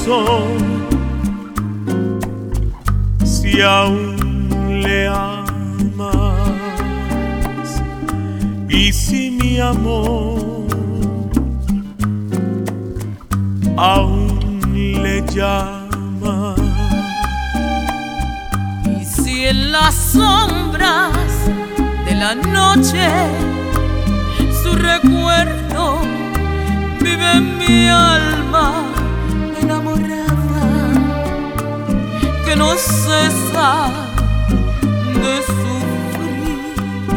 corazón, si aún le amas y si mi amor aún le llama. Y si en las sombras de la noche su recuerdo vive en mi alma enamorada, que no cesa de sufrir.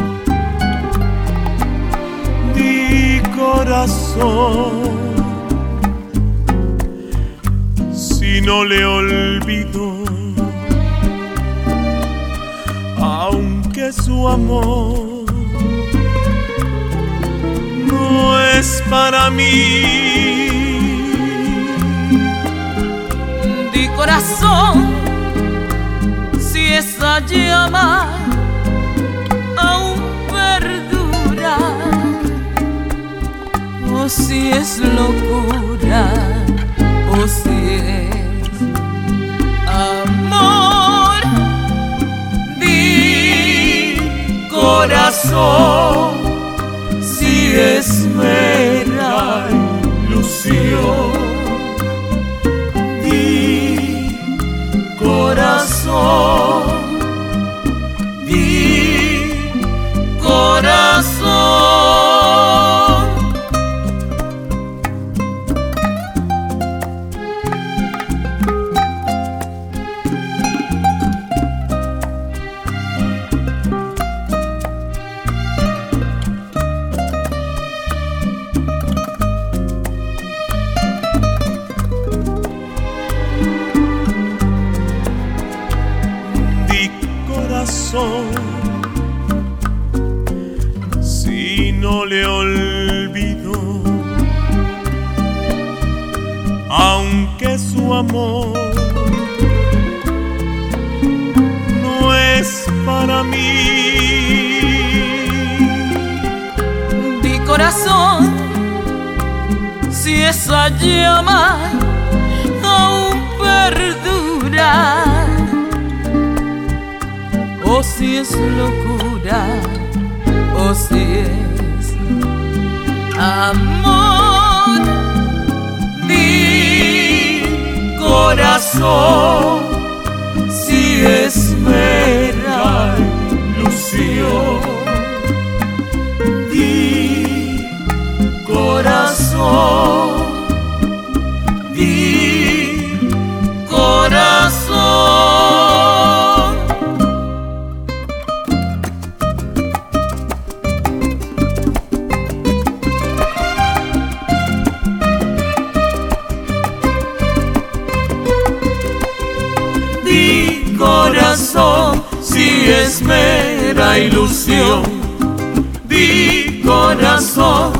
Di, corazón, si no le olvido, aunque su amor no es para mí. Di, corazón, si esa llama aún perdura, o si es locura, o si es amor. Di, corazón, si es mera ilusión. Di, corazón, di, corazón. Si no le olvido, aunque su amor no es para mí. Di, corazón, si esa llama aún perdura, o si es locura, o si es amor. Di, corazón, si es mera ilusión. Di, corazón, di, corazón. Di, corazón, si es mera ilusión. Di, corazón,